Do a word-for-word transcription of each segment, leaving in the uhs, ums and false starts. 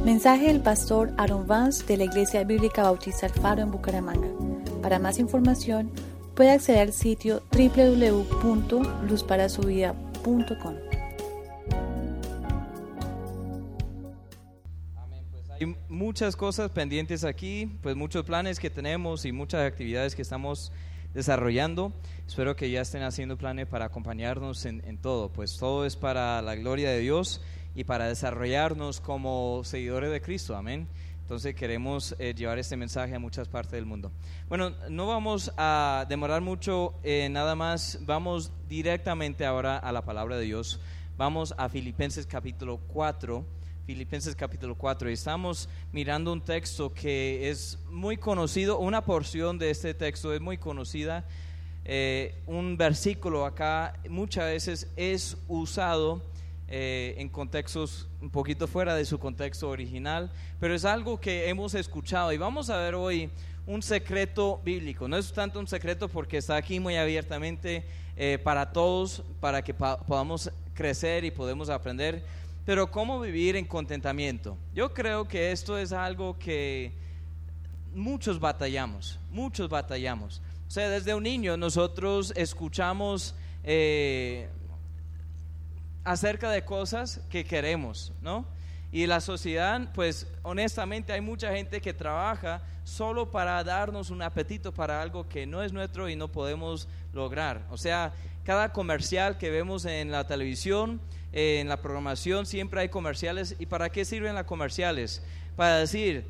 Mensaje del pastor Aaron Vance de la Iglesia Bíblica Bautista El Faro en Bucaramanga. Para más información, puede acceder al sitio doble u doble u doble u punto luz para su vida punto com. Hay muchas cosas pendientes aquí, pues muchos planes que tenemos y muchas actividades que estamos desarrollando. Espero que ya estén haciendo planes para acompañarnos en, en todo, pues todo es para la gloria de Dios y para desarrollarnos como seguidores de Cristo, amén. Entonces queremos eh, llevar este mensaje a muchas partes del mundo. Bueno, no vamos a demorar mucho, eh, nada más, vamos directamente ahora a la palabra de Dios. Vamos a Filipenses capítulo cuatro. Filipenses capítulo cuatro, y estamos mirando un texto que es muy conocido, una porción de este texto es muy conocida, eh, un versículo acá muchas veces es usado eh, en contextos un poquito fuera de su contexto original, pero es algo que hemos escuchado y vamos a ver hoy un secreto bíblico. No es tanto un secreto porque está aquí muy abiertamente eh, para todos, para que pa- podamos crecer y podemos aprender. Pero ¿cómo vivir en contentamiento? Yo creo que esto es algo que muchos batallamos, muchos batallamos. O sea, desde un niño nosotros escuchamos eh, acerca de cosas que queremos, ¿no? Y la sociedad, pues honestamente hay mucha gente que trabaja solo para darnos un apetito para algo que no es nuestro y no podemos lograr. O sea, cada comercial que vemos en la televisión, eh, en la programación, siempre hay comerciales. ¿Y para qué sirven las comerciales? Para decir,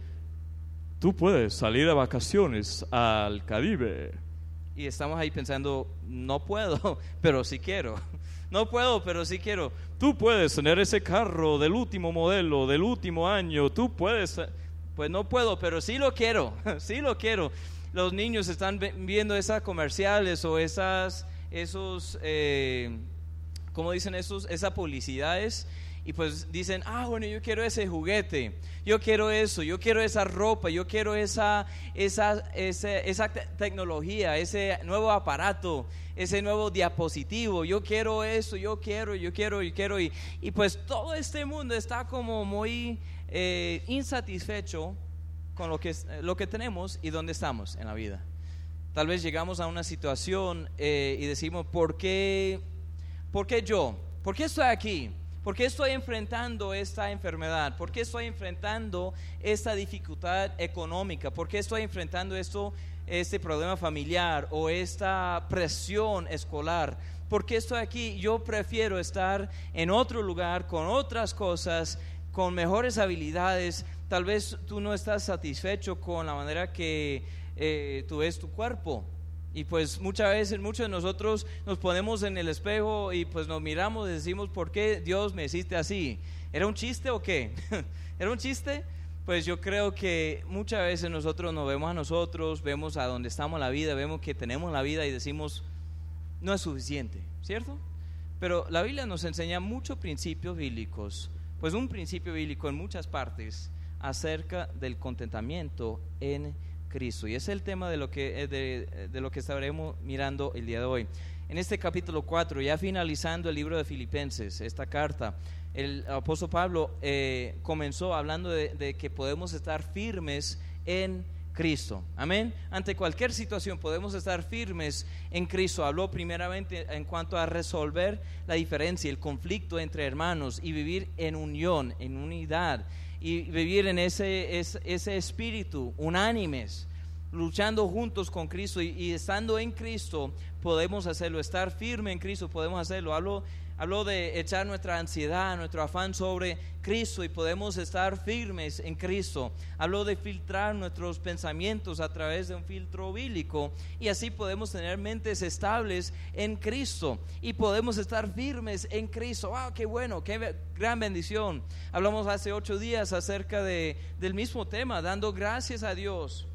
tú puedes salir de vacaciones al Caribe. Y estamos ahí pensando, no puedo, pero sí quiero. No puedo, pero sí quiero. Tú puedes tener ese carro del último modelo, del último año. Tú puedes, pues no puedo, pero sí lo quiero, sí lo quiero. Los niños están viendo esas comerciales o esas, esos, eh, ¿cómo dicen esos? Esas publicidades. Y pues dicen, ah, bueno, yo quiero ese juguete, yo quiero eso, yo quiero esa ropa, yo quiero esa, esa, esa, esa te- tecnología, ese nuevo aparato, ese nuevo diapositivo, yo quiero eso, yo quiero, yo quiero, yo quiero. Y, y pues todo este mundo está como muy eh, insatisfecho con lo que, lo que tenemos y dónde estamos en la vida. Tal vez llegamos a una situación eh, y decimos, ¿por qué, ¿por qué yo? ¿Por qué estoy aquí? ¿Por qué estoy enfrentando esta enfermedad? ¿Por qué estoy enfrentando esta dificultad económica? ¿Por qué estoy enfrentando esto, este problema familiar o esta presión escolar? ¿Por qué estoy aquí? Yo prefiero estar en otro lugar con otras cosas, con mejores habilidades. Tal vez tú no estás satisfecho con la manera que eh, tú ves tu cuerpo. Y pues muchas veces, muchos de nosotros nos ponemos en el espejo y pues nos miramos y decimos, ¿por qué Dios me hiciste así? ¿Era un chiste o qué? ¿Era un chiste? Pues yo creo que muchas veces nosotros nos vemos a nosotros, vemos a dónde estamos en la vida, vemos que tenemos la vida y decimos, no es suficiente, ¿cierto? Pero la Biblia nos enseña muchos principios bíblicos, pues un principio bíblico en muchas partes acerca del contentamiento en Cristo, y ese es el tema de lo que de, de lo que estaremos mirando el día de hoy. En este capítulo cuatro, ya finalizando el libro de Filipenses, esta carta, el apóstol Pablo eh, comenzó hablando de, de que podemos estar firmes en Cristo, amén. Ante cualquier situación podemos estar firmes en Cristo. Habló primeramente en cuanto a resolver la diferencia, el conflicto entre hermanos y vivir en unión, en unidad, y vivir en ese, ese, ese espíritu, unánimes, luchando juntos con Cristo y, y estando en Cristo podemos hacerlo, estar firme en Cristo podemos hacerlo. Hablo, hablo de echar nuestra ansiedad, nuestro afán sobre Cristo y podemos estar firmes en Cristo. Hablo de filtrar nuestros pensamientos a través de un filtro bíblico y así podemos tener mentes estables en Cristo y podemos estar firmes en Cristo. ¡Wow! ¡Qué bueno! ¡Qué gran bendición! Hablamos hace ocho días acerca de, del mismo tema, dando gracias a Dios.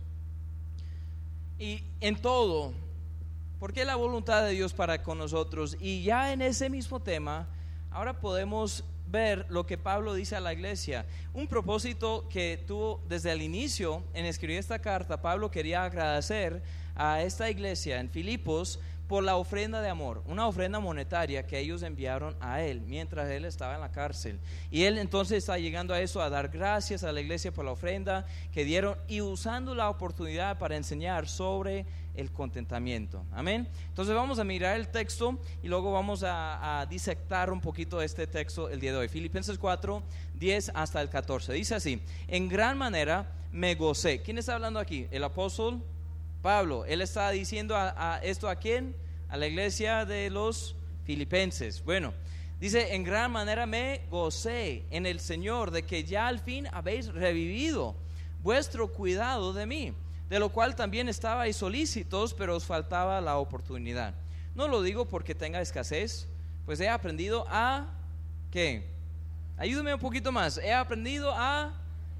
Y en todo, porque es la voluntad de Dios para con nosotros. Y ya en ese mismo tema, ahora podemos ver lo que Pablo dice a la iglesia. Un propósito que tuvo desde el inicio en escribir esta carta. Pablo quería agradecer a esta iglesia en Filipos por la ofrenda de amor, una ofrenda monetaria que ellos enviaron a él mientras él estaba en la cárcel. Y él entonces está llegando a eso, a dar gracias a la iglesia por la ofrenda que dieron y usando la oportunidad para enseñar sobre el contentamiento. Amén. Entonces vamos a mirar el texto y luego vamos a, a disectar un poquito este texto el día de hoy. Filipenses cuatro, diez hasta el catorce. Dice así: en gran manera me gocé. ¿Quién está hablando aquí? El apóstol Pablo. Él está diciendo a, a esto a quién? A la iglesia de los filipenses. Bueno, dice: en gran manera me gocé en el Señor de que ya al fin habéis revivido vuestro cuidado de mí, de lo cual también estabais solícitos, pero os faltaba la oportunidad. No lo digo porque tenga escasez, pues he aprendido a ¿qué? Ayúdame un poquito más. He aprendido a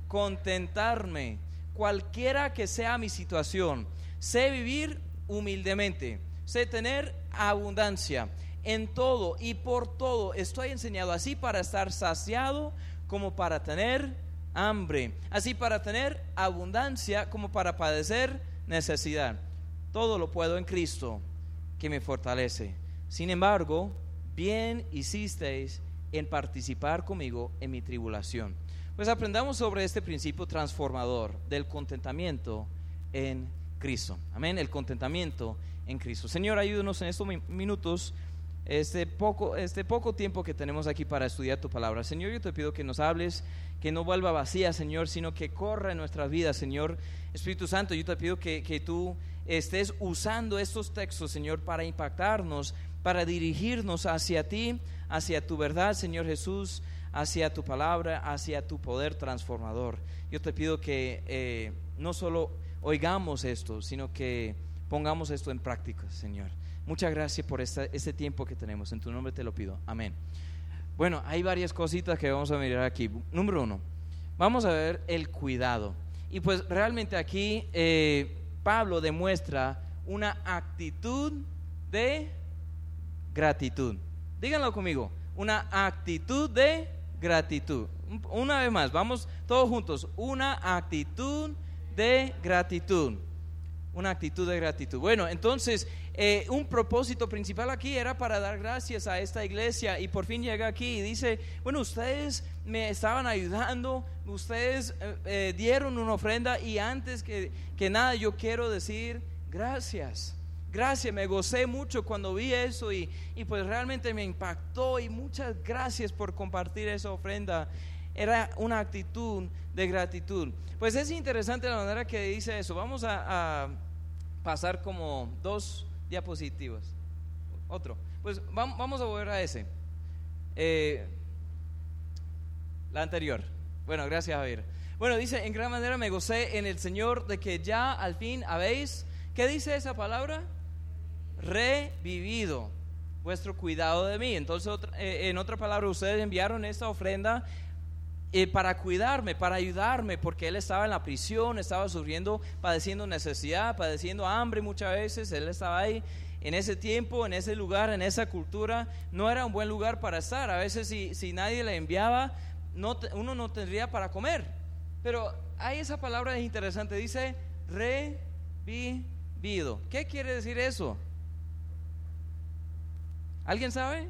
contentarme, cualquiera que sea mi situación. Sé vivir humildemente, sé tener abundancia en todo y por todo estoy enseñado, así para estar saciado como para tener hambre, así para tener abundancia como para padecer necesidad. Todo lo puedo en Cristo que me fortalece. Sin embargo, bien hicisteis en participar conmigo en mi tribulación. Pues aprendamos sobre este principio transformador del contentamiento en Cristo. Amén, el contentamiento en Cristo. Señor, ayúdanos en estos minutos, este poco, este poco tiempo que tenemos aquí para estudiar tu palabra. Señor, yo te pido que nos hables, que no vuelva vacía, Señor, sino que corra en nuestras vidas, Señor. Espíritu Santo, yo te pido que, que tú estés usando estos textos, Señor, para impactarnos, para dirigirnos hacia ti, hacia tu verdad, Señor Jesús, hacia tu palabra, hacia tu poder transformador. Yo te pido que eh, no solo oigamos esto, sino que pongamos esto en práctica, Señor. Muchas gracias por esta, este tiempo que tenemos. En tu nombre te lo pido. Amén. Bueno, hay varias cositas que vamos a mirar aquí. Número uno, vamos a ver el cuidado. Y pues realmente aquí eh, Pablo demuestra una actitud de gratitud. Díganlo conmigo, una actitud de gratitud. Una vez más, vamos todos juntos. Una actitud de gratitud. Una actitud de gratitud. Bueno, entonces eh, un propósito principal aquí era para dar gracias a esta iglesia, y por fin llega aquí y dice: bueno, ustedes me estaban ayudando, ustedes eh, eh, dieron una ofrenda, y antes que, que nada yo quiero decir gracias. Gracias, me gocé mucho cuando vi eso y, y pues realmente me impactó, y muchas gracias por compartir esa ofrenda. Era una actitud de gratitud. Pues es interesante la manera que dice eso. Vamos a, a pasar como dos diapositivas. Otro. Pues vamos, vamos a volver a ese. Eh, la anterior. Bueno, gracias, Javier. Bueno, dice: en gran manera me gocé en el Señor de que ya al fin habéis, ¿qué dice esa palabra? Revivido vuestro cuidado de mí. Entonces, otra, eh, en otra palabra, ustedes enviaron esta ofrenda eh, para cuidarme, para ayudarme, porque él estaba en la prisión, estaba sufriendo, padeciendo necesidad, padeciendo hambre muchas veces. Él estaba ahí en ese tiempo, en ese lugar, en esa cultura. No era un buen lugar para estar. A veces si, si nadie le enviaba, no te, uno no tendría para comer. Pero hay esa palabra interesante, dice revivido. ¿Qué quiere decir eso? ¿Alguien sabe?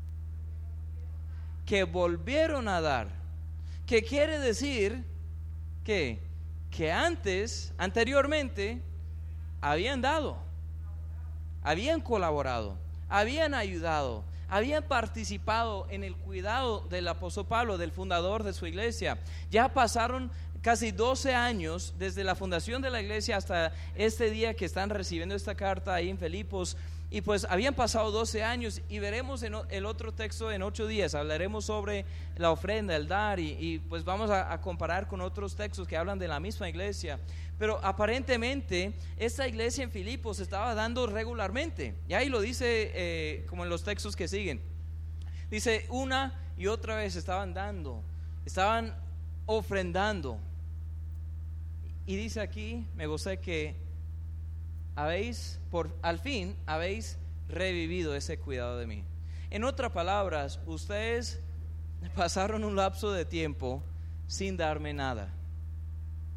Que volvieron a dar. ¿Qué quiere decir? Que, que antes, anteriormente, habían dado, habían colaborado, habían ayudado, habían participado en el cuidado del apóstol Pablo, del fundador de su iglesia. Ya pasaron casi doce años desde la fundación de la iglesia hasta este día que están recibiendo esta carta ahí en Filipos. Y pues habían pasado doce años, y veremos en el otro texto en ocho días, hablaremos sobre la ofrenda, el dar, y, y pues vamos a, a comparar con otros textos que hablan de la misma iglesia. Pero aparentemente esta iglesia en Filipos estaba dando regularmente, y ahí lo dice eh, como en los textos que siguen. Dice: una y otra vez estaban dando, estaban ofrendando. Y dice aquí: me gocé que habéis, por al fin, habéis revivido ese cuidado de mí. En otras palabras, ustedes pasaron un lapso de tiempo sin darme nada.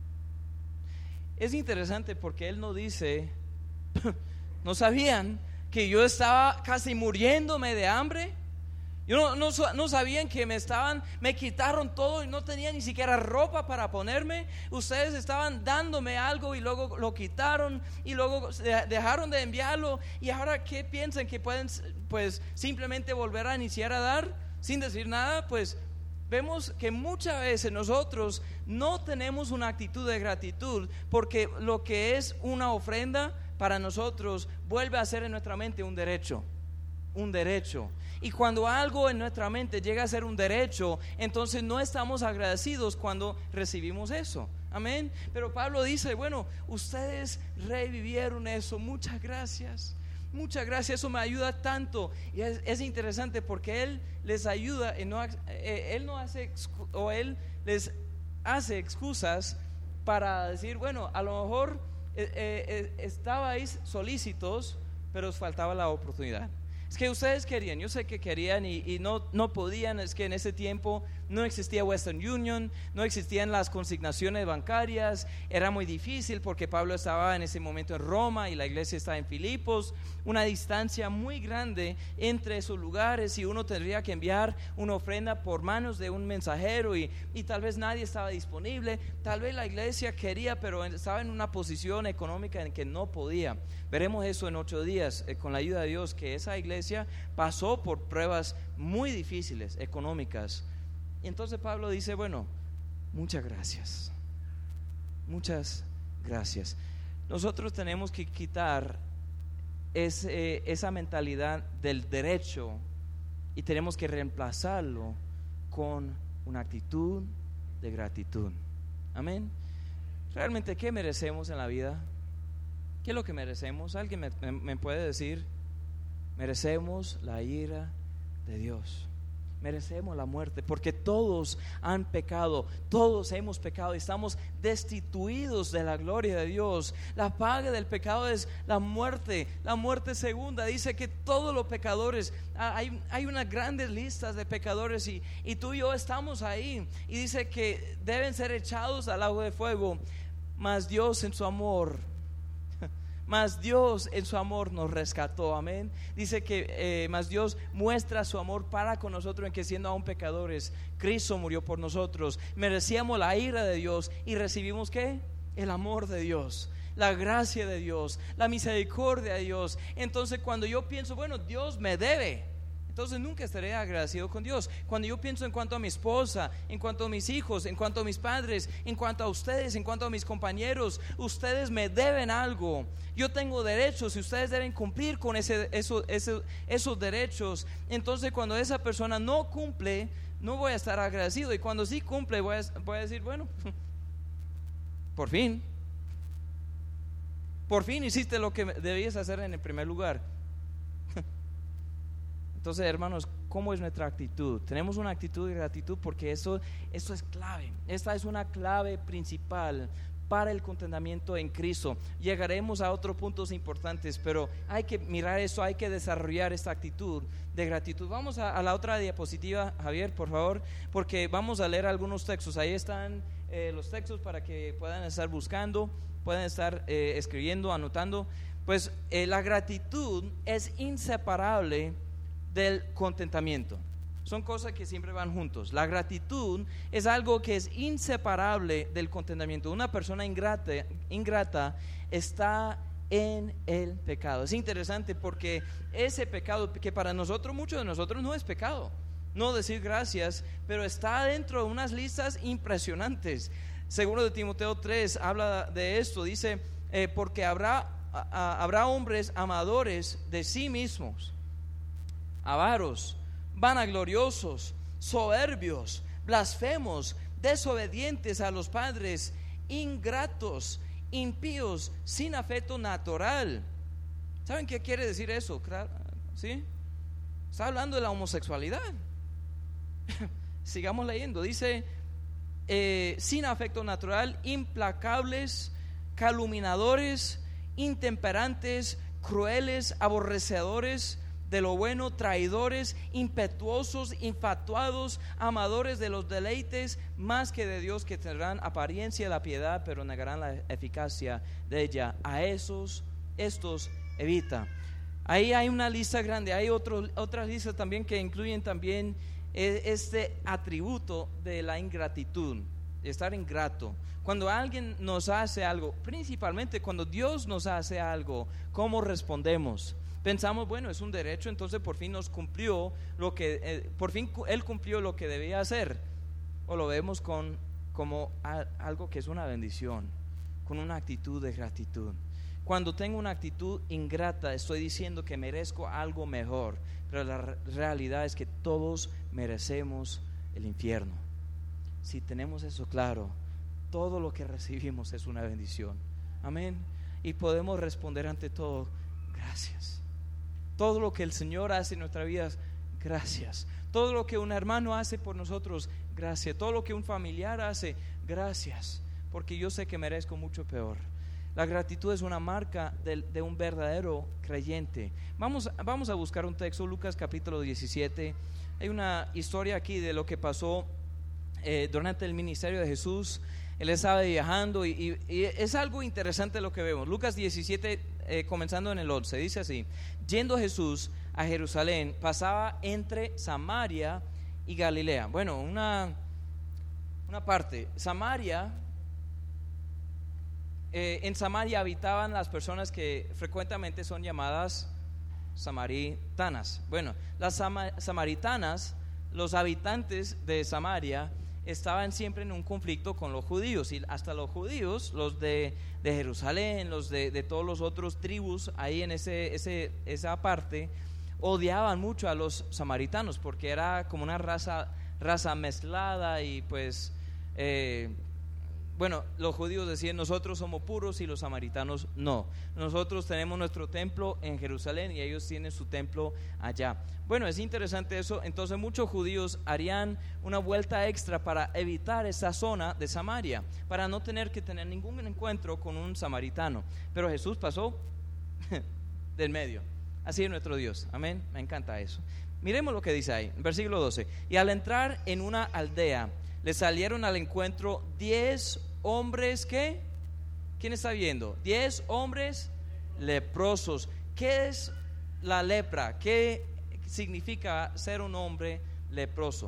Es interesante porque él no dice, no sabían que yo estaba casi muriéndome de hambre. Yo no, no, no sabían que me estaban, me quitaron todo y no tenía ni siquiera ropa para ponerme. Ustedes estaban dándome algo y luego lo quitaron y luego dejaron de enviarlo. Y ahora, ¿qué piensan? Que pueden pues simplemente volver a iniciar a dar sin decir nada. Pues vemos que muchas veces nosotros no tenemos una actitud de gratitud, porque lo que es una ofrenda para nosotros vuelve a ser en nuestra mente un derecho. Un derecho. Y cuando algo en nuestra mente llega a ser un derecho, entonces no estamos agradecidos cuando recibimos eso. Amén. Pero Pablo dice, bueno, ustedes revivieron eso, muchas gracias. Muchas gracias, eso me ayuda tanto. Y es, es interesante porque él les ayuda y no, eh, él no hace o él les hace excusas para decir, bueno, a lo mejor eh, eh, estabais solícitos, pero os faltaba la oportunidad. Es que ustedes querían, yo sé que querían y, y no, no podían. Es que en ese tiempo no existía Western Union, no existían las consignaciones bancarias, era muy difícil porque Pablo estaba en ese momento en Roma y la iglesia estaba en Filipos, una distancia muy grande entre esos lugares, y uno tendría que enviar una ofrenda por manos de un mensajero y, y tal vez nadie estaba disponible, tal vez la iglesia quería pero estaba en una posición económica en que no podía. Veremos eso en ocho días eh, con la ayuda de Dios, que esa iglesia pasó por pruebas muy difíciles económicas. Y entonces Pablo dice, bueno, muchas gracias, muchas gracias. Nosotros tenemos que quitar ese, esa mentalidad del derecho y tenemos que reemplazarlo con una actitud de gratitud. Amén. Realmente, ¿qué merecemos en la vida? ¿Qué es lo que merecemos? ¿Alguien me, me, me puede decir? Merecemos la ira de Dios. Merecemos la muerte, porque todos han pecado, todos hemos pecado y estamos destituidos de la gloria de Dios. La paga del pecado es la muerte, la muerte segunda. Dice que todos los pecadores, hay, hay unas grandes listas de pecadores y, y tú y yo estamos ahí. Y dice que deben ser echados al lago de fuego, mas Dios en su amor Mas Dios en su amor nos rescató, amén. Dice que eh, mas Dios muestra su amor para con nosotros en que siendo aún pecadores, Cristo murió por nosotros. Merecíamos la ira de Dios y recibimos ¿qué? El amor de Dios, la gracia de Dios, la misericordia de Dios. Entonces cuando yo pienso, bueno, Dios me debe, entonces nunca estaré agradecido con Dios. Cuando yo pienso en cuanto a mi esposa, en cuanto a mis hijos, en cuanto a mis padres, en cuanto a ustedes, en cuanto a mis compañeros, ustedes me deben algo. Yo tengo derechos y ustedes deben cumplir con ese, eso, ese, esos derechos. Entonces cuando esa persona no cumple, no voy a estar agradecido. Y cuando sí cumple, voy a, voy a decir, bueno, por fin, por fin hiciste lo que debías hacer en el primer lugar. Entonces, hermanos, ¿cómo es nuestra actitud? Tenemos una actitud de gratitud porque eso, eso es clave. Esta es una clave principal para el contentamiento en Cristo. Llegaremos a otros puntos importantes, pero hay que mirar eso, hay que desarrollar esta actitud de gratitud. Vamos a, a la otra diapositiva, Javier, por favor, porque vamos a leer algunos textos. Ahí están eh, los textos para que puedan estar buscando, puedan estar eh, escribiendo, anotando. Pues eh, la gratitud es inseparable del contentamiento. Son cosas que siempre van juntos. La gratitud es algo que es inseparable del contentamiento. Una persona ingrata, ingrata está en el pecado. Es interesante porque ese pecado que para nosotros, muchos de nosotros no es pecado, no decir gracias, pero está dentro de unas listas impresionantes. Segundo de Timoteo tres habla de esto. Dice, eh, porque habrá, a, habrá hombres amadores de sí mismos, avaros, vanagloriosos, soberbios, blasfemos, desobedientes a los padres, ingratos, impíos, sin afecto natural. ¿Saben qué quiere decir eso? ¿Sí? Está hablando de la homosexualidad. Sigamos leyendo. Dice, eh, sin afecto natural, implacables, calumniadores, intemperantes, crueles, aborrecedores de lo bueno, traidores, impetuosos, infatuados, amadores de los deleites más que de Dios, que tendrán apariencia de la piedad, pero negarán la eficacia de ella. A esos, estos evita. Ahí hay una lista grande, hay otro, otras listas también que incluyen también este atributo de la ingratitud, de estar ingrato. Cuando alguien nos hace algo, principalmente cuando Dios nos hace algo, ¿cómo respondemos? Pensamos, bueno, es un derecho, entonces por fin nos cumplió lo que, eh, por fin Él cumplió lo que debía hacer. O lo vemos con, como a, algo que es una bendición, con una actitud de gratitud. Cuando tengo una actitud ingrata, estoy diciendo que merezco algo mejor, pero la realidad es que todos merecemos el infierno. Si tenemos eso claro, todo lo que recibimos es una bendición. Amén. Y podemos responder ante todo, gracias. Todo lo que el Señor hace en nuestra vida, gracias. Todo lo que un hermano hace por nosotros, gracias. Todo lo que un familiar hace, gracias. Porque yo sé que merezco mucho peor. La gratitud es una marca de, de un verdadero creyente. Vamos, vamos a buscar un texto, Lucas capítulo diecisiete. Hay una historia aquí de lo que pasó eh, durante el ministerio de Jesús. Él estaba viajando y, y, y es algo interesante lo que vemos. Lucas diecisiete, eh, comenzando en el once, dice así: yendo Jesús a Jerusalén, pasaba entre Samaria y Galilea. Bueno, una, una parte, Samaria... Eh, en Samaria habitaban las personas que frecuentemente son llamadas samaritanas. Bueno, las sama- samaritanas, los habitantes de Samaria, estaban siempre en un conflicto con los judíos, y hasta los judíos, los de, de Jerusalén, los de, de todos los otros tribus ahí en ese, ese, esa parte, odiaban mucho a los samaritanos porque era como una raza, raza mezclada y pues... Eh, Bueno, los judíos decían, nosotros somos puros y los samaritanos no. Nosotros tenemos nuestro templo en Jerusalén y ellos tienen su templo allá. Bueno, es interesante eso. Entonces muchos judíos harían una vuelta extra para evitar esa zona de Samaria, para no tener que tener ningún encuentro con un samaritano. Pero Jesús pasó del medio. Así es nuestro Dios. Amén. Me encanta eso. Miremos lo que dice ahí, versículo doce. Y al entrar en una aldea, le salieron al encuentro diez hombres que, ¿quién está viendo? Diez hombres leprosos. ¿Qué es la lepra? ¿Qué significa ser un hombre leproso?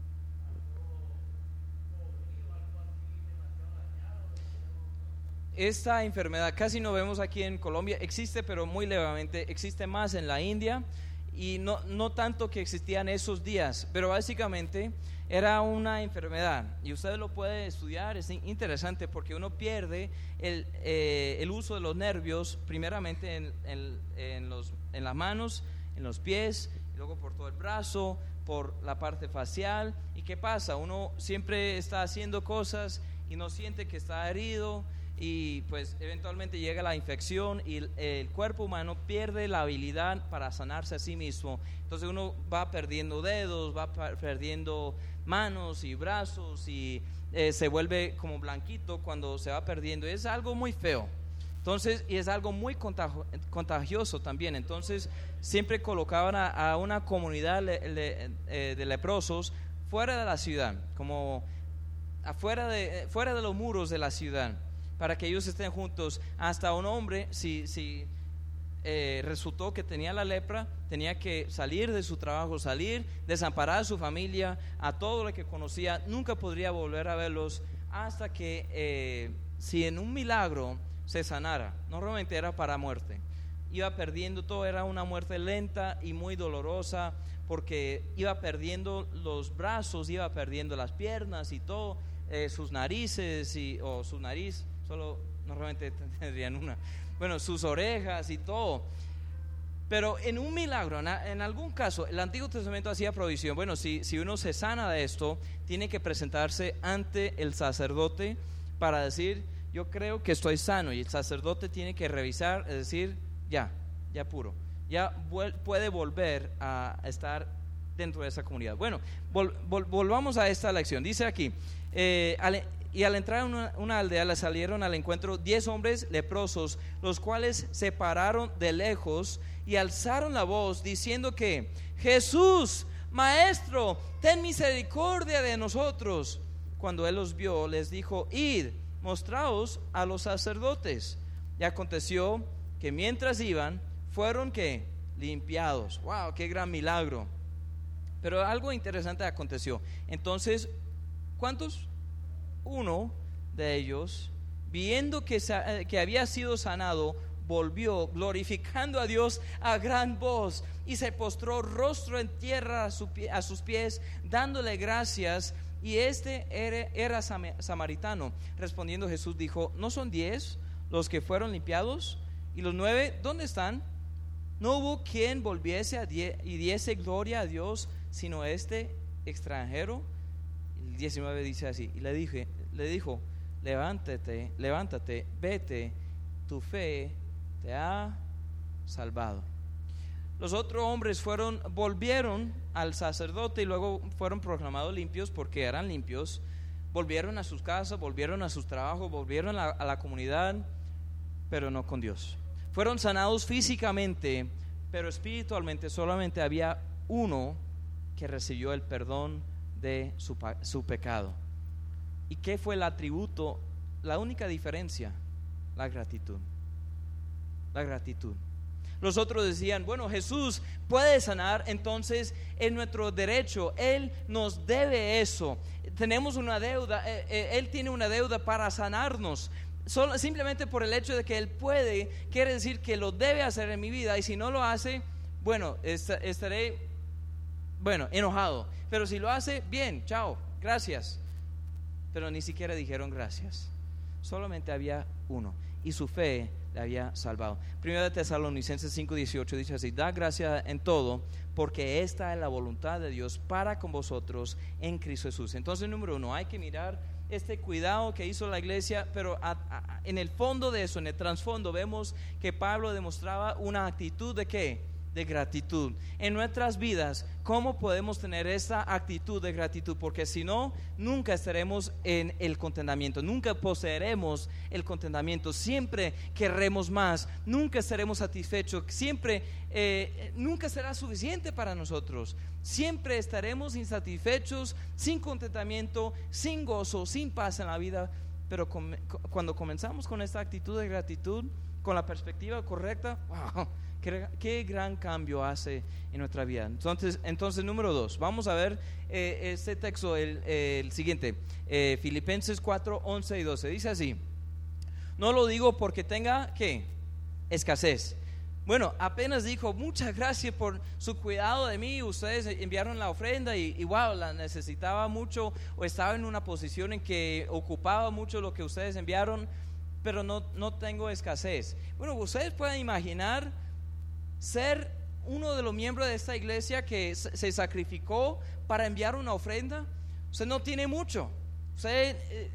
Esta enfermedad casi no vemos aquí en Colombia, existe pero muy levemente, existe más en la India y no, no tanto que existían esos días, pero básicamente era una enfermedad y usted lo puede estudiar, es interesante porque uno pierde el, eh, el uso de los nervios primeramente en, en, en, los, en las manos, en los pies, y luego por todo el brazo, por la parte facial. ¿Y qué pasa? Uno siempre está haciendo cosas y no siente que está herido y pues eventualmente llega la infección y el, el cuerpo humano pierde la habilidad para sanarse a sí mismo. Entonces uno va perdiendo dedos, va perdiendo manos y brazos y eh, se vuelve como blanquito cuando se va perdiendo. Es algo muy feo. Entonces, y es algo muy contagio, contagioso también. Entonces siempre colocaban a, a una comunidad le, le, eh, de leprosos fuera de la ciudad, como afuera de, fuera de los muros de la ciudad, para que ellos estén juntos. Hasta un hombre, si, si eh, resultó que tenía la lepra, tenía que salir de su trabajo, salir, desamparar a su familia, a todo lo que conocía, nunca podría volver a verlos hasta que eh, si en un milagro se sanara. Normalmente era para muerte, iba perdiendo todo, era una muerte lenta y muy dolorosa porque iba perdiendo los brazos, iba perdiendo las piernas y todo, eh, sus narices y, o su nariz, solo normalmente tendrían una, bueno, sus orejas y todo. Pero en un milagro, en, en algún caso, el Antiguo Testamento hacía provisión. Bueno, si, si uno se sana de esto, tiene que presentarse ante el sacerdote para decir, yo creo que estoy sano, y el sacerdote tiene que revisar, es decir, ya, ya puro, ya vuel, puede volver a estar dentro de esa comunidad. Bueno, vol, vol, volvamos a esta lección. Dice aquí, eh, al, y al entrar en una, una aldea le salieron al encuentro diez hombres leprosos, los cuales se pararon de lejos y alzaron la voz diciendo que Jesús, Maestro, ten misericordia de nosotros. Cuando él los vio, les dijo, id, mostraos a los sacerdotes. Y aconteció que mientras iban, fueron que limpiados. ¡Wow! ¡Qué gran milagro! Pero algo interesante aconteció. Entonces, ¿cuántos? Uno de ellos, viendo que, que había sido sanado, volvió glorificando a Dios a gran voz y se postró rostro en tierra a, su pie, a sus pies, dándole gracias. Y este era, era samaritano. Respondiendo Jesús dijo: ¿no son diez los que fueron limpiados? ¿Y los nueve dónde están? No hubo quien volviese a die, y diese gloria a Dios, sino este extranjero. El diecinueve dice así: y le dije, le dijo: levántate, levántate, vete, tu fe te ha salvado. Los otros hombres fueron, volvieron al sacerdote y luego fueron proclamados limpios porque eran limpios. Volvieron a sus casas, volvieron a sus trabajos, volvieron a, a la comunidad, pero no con Dios. Fueron sanados físicamente, pero espiritualmente solamente había uno que recibió el perdón de su, su pecado. ¿Y qué fue el atributo? La única diferencia: la gratitud. La gratitud. Los otros decían: bueno, Jesús puede sanar, entonces es nuestro derecho, Él nos debe eso, tenemos una deuda, Él tiene una deuda para sanarnos. Solo, simplemente por el hecho de que Él puede, quiere decir que lo debe hacer en mi vida, y si no lo hace, bueno, est- estaré, bueno, enojado. Pero si lo hace, bien, chao, gracias. Pero ni siquiera dijeron gracias. Solamente había uno, y su fe le había salvado. Primera de Tesalonicenses cinco dieciocho dice así: da gracia en todo, porque esta es la voluntad de Dios para con vosotros en Cristo Jesús. Entonces, número uno, hay que mirar este cuidado que hizo la iglesia, pero a, a, en el fondo de eso, en el trasfondo, vemos que Pablo demostraba una actitud de ¿qué? De gratitud. En nuestras vidas, ¿cómo podemos tener esa actitud de gratitud? Porque si no, nunca estaremos en el contentamiento, nunca poseeremos el contentamiento, siempre querremos más, nunca estaremos satisfechos, siempre, eh, nunca será suficiente para nosotros, siempre estaremos insatisfechos, sin contentamiento, sin gozo, sin paz en la vida. Pero com- cuando comenzamos con esta actitud de gratitud, con la perspectiva correcta, wow, Qué, qué gran cambio hace en nuestra vida. Entonces, entonces número dos, vamos a ver eh, este texto, el, eh, el siguiente, eh, Filipenses cuatro, once y doce. Dice así: no lo digo porque tenga, ¿qué? Escasez. Bueno, apenas dijo: muchas gracias por su cuidado de mí, ustedes enviaron la ofrenda y, y wow, la necesitaba mucho, o estaba en una posición en que ocupaba mucho lo que ustedes enviaron, pero no, no tengo escasez. Bueno, ustedes pueden imaginar ser uno de los miembros de esta iglesia que se sacrificó para enviar una ofrenda. Usted no tiene mucho, usted eh,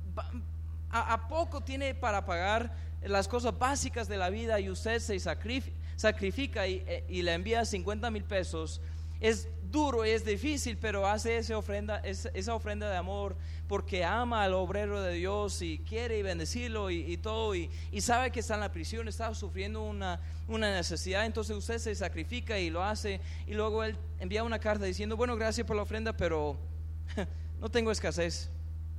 a, a poco tiene para pagar las cosas básicas de la vida, y usted se sacrifica, sacrifica y, y le envía cincuenta mil pesos. Es duro, es difícil, pero hace esa ofrenda, esa ofrenda de amor porque ama al obrero de Dios y quiere bendecirlo y, y todo, y, y sabe que está en la prisión, está sufriendo una, una necesidad. Entonces usted se sacrifica y lo hace, y luego él envía una carta diciendo: bueno, gracias por la ofrenda, pero no tengo escasez.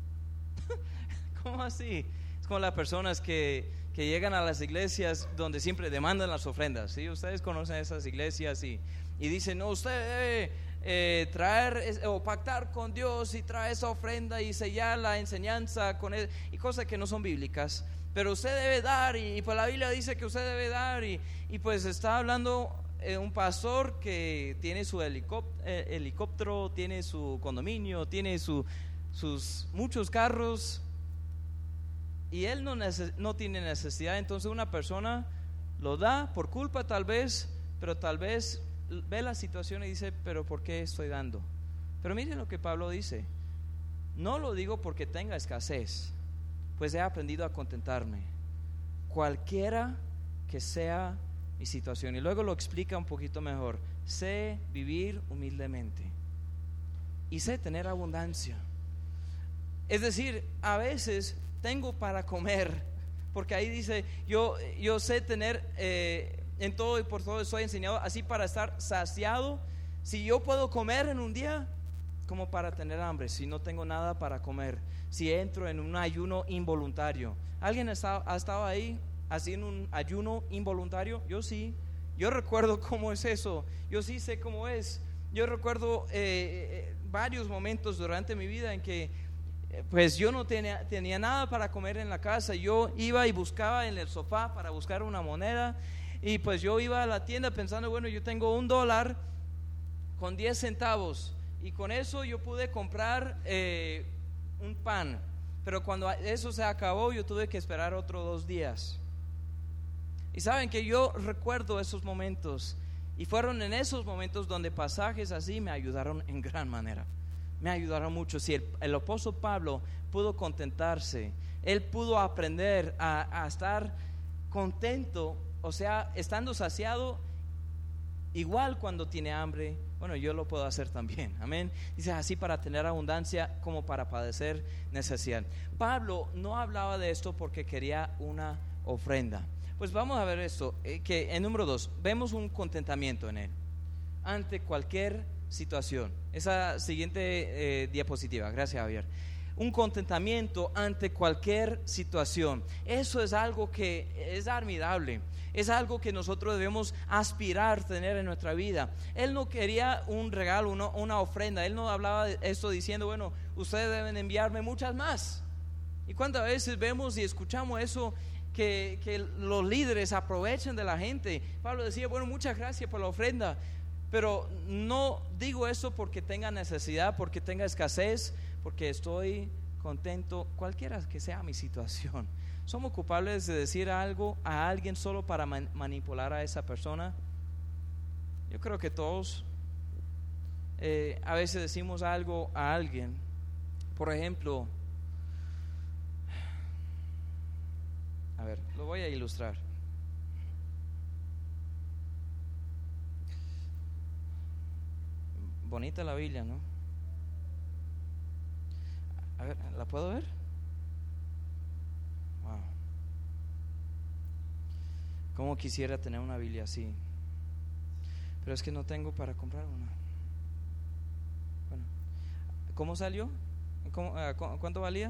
¿Cómo así? Es como las personas que, que llegan a las iglesias donde siempre demandan las ofrendas, ¿sí? Ustedes conocen esas iglesias y Y dice: no, usted debe eh, traer o pactar con Dios y traer esa ofrenda y sellar la enseñanza con él, y cosas que no son bíblicas, pero usted debe dar, y, y pues la Biblia dice que usted debe dar, y, y pues está hablando eh, un pastor que tiene su helicóptero, eh, helicóptero, tiene su condominio, tiene su, sus muchos carros, y él no, neces- no tiene necesidad. Entonces una persona lo da por culpa tal vez, pero tal vez ve la situación y dice: pero ¿por qué estoy dando? Pero miren lo que Pablo dice: no lo digo porque tenga escasez, pues he aprendido a contentarme, cualquiera que sea mi situación. Y luego lo explica un poquito mejor: sé vivir humildemente y sé tener abundancia. Es decir, a veces tengo para comer, porque ahí dice: yo, yo sé tener eh, en todo y por todo estoy enseñado, así para estar saciado. Si yo puedo comer en un día, como para tener hambre, si no tengo nada para comer, si entro en un ayuno involuntario. ¿Alguien ha estado, ha estado ahí haciendo un ayuno involuntario? Yo sí, Yo recuerdo cómo es eso, yo sí sé cómo es. Yo recuerdo eh, varios momentos durante mi vida en que eh, pues yo no tenía, tenía nada para comer en la casa. Yo iba y buscaba en el sofá para buscar una moneda, y pues yo iba a la tienda pensando, bueno, yo tengo un dólar con diez centavos, y con eso yo pude comprar eh, un pan. Pero cuando eso se acabó, yo tuve que esperar otros dos días. Y saben que yo recuerdo esos momentos, y fueron en esos momentos donde pasajes así me ayudaron en gran manera. Me ayudaron mucho. Si el, el apóstol Pablo pudo contentarse, él pudo aprender a, a estar contento, o sea, estando saciado, igual cuando tiene hambre. Bueno, yo lo puedo hacer también, amén. Dice así, para tener abundancia como para padecer necesidad. Pablo no hablaba de esto porque quería una ofrenda. Pues vamos a ver esto, eh, que en número dos, vemos un contentamiento en él, ante cualquier situación. Esa siguiente eh, diapositiva, gracias Javier. Un contentamiento ante cualquier situación. Eso es algo que es admirable. Es algo que nosotros debemos aspirar a tener en nuestra vida. Él no quería un regalo, una, una ofrenda. Él no hablaba de esto diciendo, bueno, ustedes deben enviarme muchas más. ¿Y cuántas veces vemos y escuchamos eso? Que, que los líderes aprovechan de la gente. Pablo decía, bueno, muchas gracias por la ofrenda, pero no digo eso porque tenga necesidad, porque tenga escasez, porque estoy contento, cualquiera que sea mi situación. ¿Somos culpables de decir algo a alguien solo para man- manipular a esa persona? Yo creo que todos eh, a veces decimos algo a alguien. Por ejemplo, a ver, lo voy a ilustrar. Bonita la Biblia, ¿no? A ver, ¿la puedo ver? Wow. Cómo quisiera tener una Biblia así, pero es que no tengo para comprar una. Bueno, ¿cómo salió? ¿Cómo, uh, ¿Cuánto valía?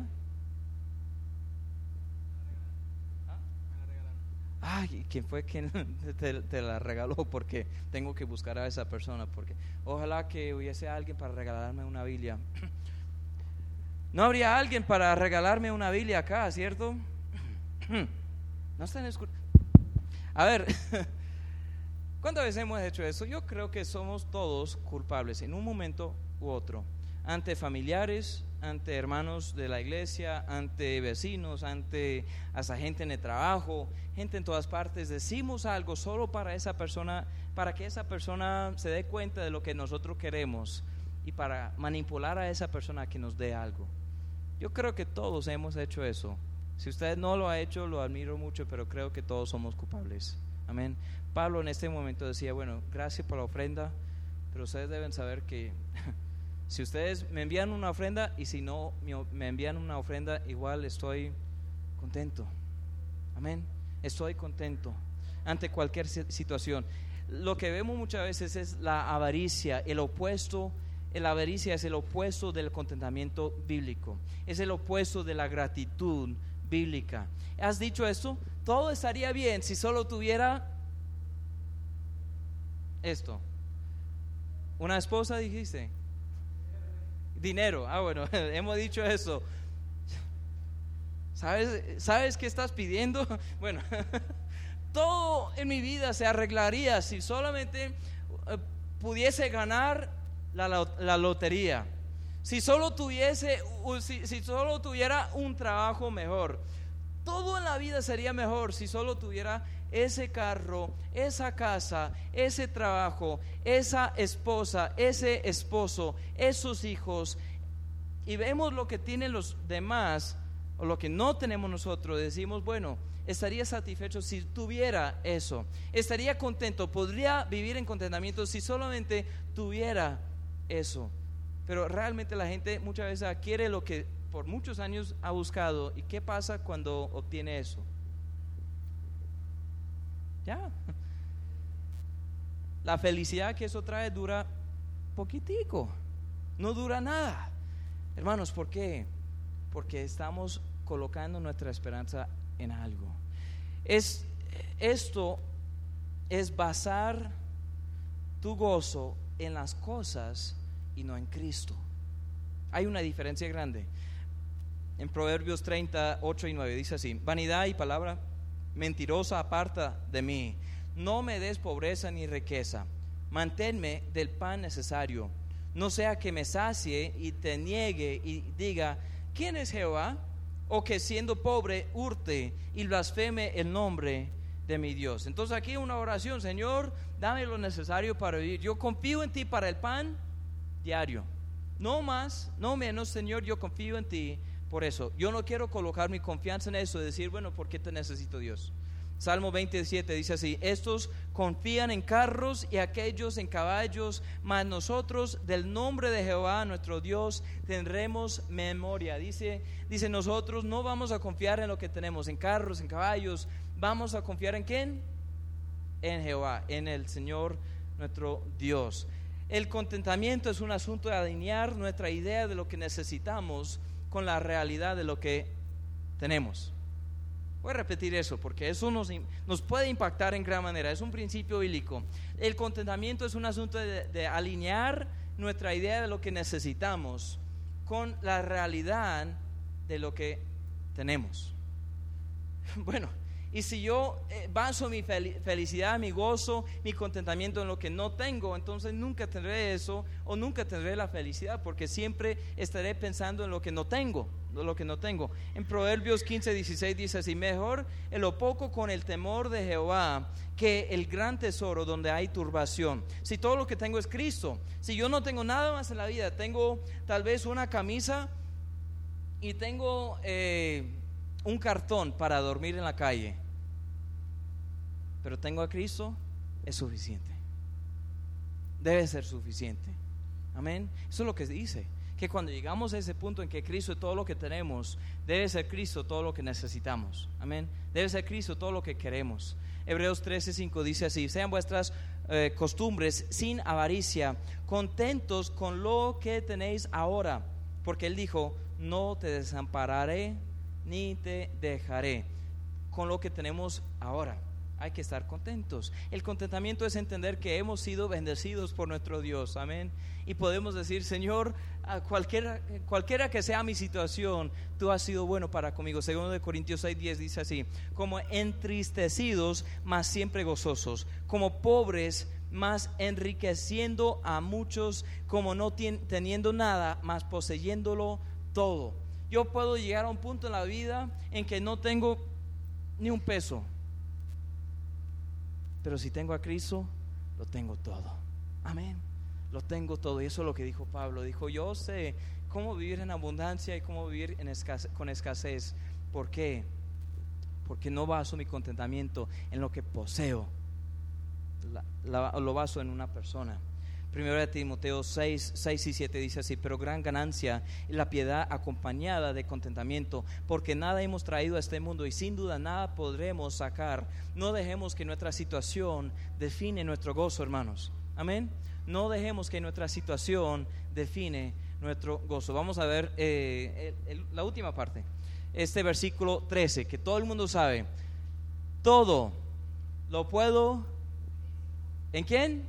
Ay, ¿quién fue quien te, te la regaló? Porque tengo que buscar a esa persona, porque ojalá que hubiese alguien para regalarme una Biblia. No habría alguien para regalarme una Biblia acá, ¿cierto? No están escuchando. A ver, ¿cuántas veces hemos hecho eso? Yo creo que somos todos culpables en un momento u otro, ante familiares, ante hermanos de la iglesia, ante vecinos, ante hasta gente en el trabajo, gente en todas partes. Decimos algo solo para esa persona, para que esa persona se dé cuenta de lo que nosotros queremos y para manipular a esa persona a que nos dé algo. Yo creo que todos hemos hecho eso. Si usted no lo ha hecho, lo admiro mucho, pero creo que todos somos culpables. Amén. Pablo en este momento decía, bueno, gracias por la ofrenda, pero ustedes deben saber que si ustedes me envían una ofrenda y si no me envían una ofrenda, igual estoy contento. Amén. Estoy contento ante cualquier situación. Lo que vemos muchas veces es la avaricia, el opuesto. La avaricia es el opuesto del contentamiento bíblico. Es el opuesto de la gratitud bíblica. ¿Has dicho esto? Todo estaría bien si solo tuviera esto. Una esposa, dijiste. Dinero. Ah, bueno, hemos dicho eso. ¿Sabes, ¿Sabes qué estás pidiendo? Bueno, todo en mi vida se arreglaría si solamente eh, pudiese ganar la, la, la lotería. Si solo tuviese, si, si solo tuviera un trabajo mejor. Todo en la vida sería mejor si solo tuviera ese carro, esa casa, ese trabajo, esa esposa, ese esposo, esos hijos. Y vemos lo que tienen los demás o lo que no tenemos nosotros. Decimos, bueno, estaría satisfecho si tuviera eso. Estaría contento, podría vivir en contentamiento si solamente tuviera eso. Pero realmente la gente muchas veces adquiere lo que por muchos años ha buscado. ¿Y qué pasa cuando obtiene eso? Ya. La felicidad que eso trae dura poquitico, no dura nada. Hermanos, ¿por qué? Porque estamos colocando nuestra esperanza en algo. Es, esto es basar tu gozo en las cosas y no en Cristo. Hay una diferencia grande. En Proverbios treinta, ocho y nueve dice así: vanidad y palabra mentirosa aparta de mí. No me des pobreza ni riqueza, manténme del pan necesario. No sea que me sacie y te niegue y diga: ¿quién es Jehová? O que siendo pobre hurte y blasfeme el nombre de mi Dios. Entonces aquí una oración: Señor, dame lo necesario para vivir. Yo confío en ti para el pan diario, no más, no menos. Señor, yo confío en ti por eso. Yo no quiero colocar mi confianza en eso y decir, bueno, ¿por qué te necesito, Dios? Salmo veintisiete dice así: estos confían en carros y aquellos en caballos, mas nosotros del nombre de Jehová nuestro Dios tendremos memoria. Dice, dice nosotros no vamos a confiar en lo que tenemos, en carros, en caballos. Vamos a confiar en ¿quién? En Jehová, en el Señor nuestro Dios. El contentamiento es un asunto de alinear nuestra idea de lo que necesitamos con la realidad de lo que tenemos. Voy a repetir eso porque eso nos, nos puede impactar en gran manera. Es un principio bíblico. El contentamiento es un asunto de, de alinear nuestra idea de lo que necesitamos con la realidad de lo que tenemos. Bueno, y si yo baso mi felicidad, mi gozo, mi contentamiento en lo que no tengo, entonces nunca tendré eso o nunca tendré la felicidad, porque siempre estaré pensando en lo que no tengo, lo que no tengo. En Proverbios quince, dieciséis dice así: mejor en lo poco con el temor de Jehová que el gran tesoro donde hay turbación. Si todo lo que tengo es Cristo, si yo no tengo nada más en la vida, tengo tal vez una camisa y tengo eh, un cartón para dormir en la calle, pero tengo a Cristo, es suficiente. Debe ser suficiente. Amén. Eso es lo que dice, que cuando llegamos a ese punto en que Cristo es todo lo que tenemos, debe ser Cristo todo lo que necesitamos. Amén. Debe ser Cristo todo lo que queremos. Hebreos trece, cinco dice así: sean vuestras eh, costumbres sin avaricia, contentos con lo que tenéis ahora, porque Él dijo: no te desampararé ni te dejaré. Con lo que tenemos ahora hay que estar contentos. El contentamiento es entender que hemos sido bendecidos por nuestro Dios. Amén. Y podemos decir: Señor, a cualquiera, cualquiera que sea mi situación, tú has sido bueno para conmigo. Segundo de Corintios seis, diez dice así: como entristecidos, mas siempre gozosos; como pobres, mas enriqueciendo a muchos; como no ten, teniendo nada, mas poseyéndolo todo. Yo puedo llegar a un punto en la vida en que no tengo ni un peso, pero si tengo a Cristo, lo tengo todo. Amén. Lo tengo todo. Y eso es lo que dijo Pablo. Dijo: yo sé cómo vivir en abundancia y cómo vivir en escasez, con escasez. ¿Por qué? Porque no baso mi contentamiento en lo que poseo, la, la, lo baso en una persona. Primero de Timoteo seis, seis y siete dice así: pero gran ganancia es la piedad acompañada de contentamiento, porque nada hemos traído a este mundo y sin duda nada podremos sacar. No dejemos que nuestra situación define nuestro gozo, hermanos. Amén. No dejemos que nuestra situación define nuestro gozo. Vamos a ver eh, el, el, la última parte, este versículo trece, que todo el mundo sabe. Todo lo puedo ¿en quién?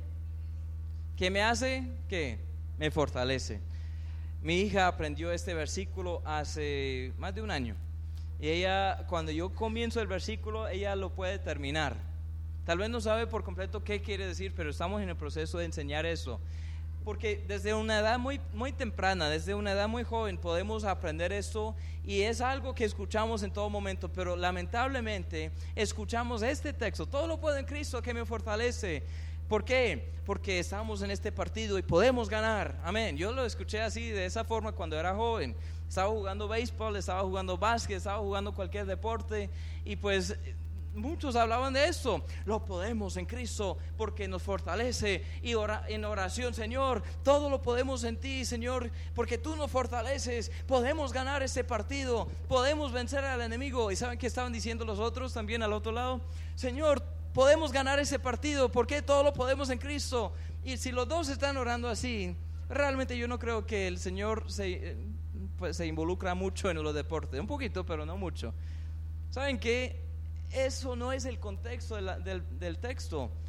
¿Qué me hace? ¿Qué? Me fortalece. Mi hija aprendió este versículo hace más de un año, y ella, cuando yo comienzo el versículo, ella lo puede terminar. Tal vez no sabe por completo qué quiere decir, pero estamos en el proceso de enseñar eso, porque desde una edad muy, muy temprana, desde una edad muy joven, podemos aprender esto, y es algo que escuchamos en todo momento. Pero lamentablemente escuchamos este texto: todo lo puedo en Cristo que me fortalece. ¿Por qué? Porque estamos en este partido y podemos ganar. Amén. Yo lo escuché así, de esa forma, cuando era joven. Estaba jugando béisbol, estaba jugando básquet, estaba jugando cualquier deporte, y pues muchos hablaban de esto: lo podemos en Cristo porque nos fortalece. Y ora, en oración: Señor, todo lo podemos en ti, Señor, porque tú nos fortaleces. Podemos ganar este partido, podemos vencer al enemigo. ¿Y saben qué estaban diciendo los otros también al otro lado? Señor, podemos ganar ese partido porque todo lo podemos en Cristo. Y si los dos están orando así, realmente yo no creo que el Señor se, pues, se involucra mucho en los deportes. Un poquito, pero no mucho. ¿Saben qué? Eso no es el contexto de la, del, del texto.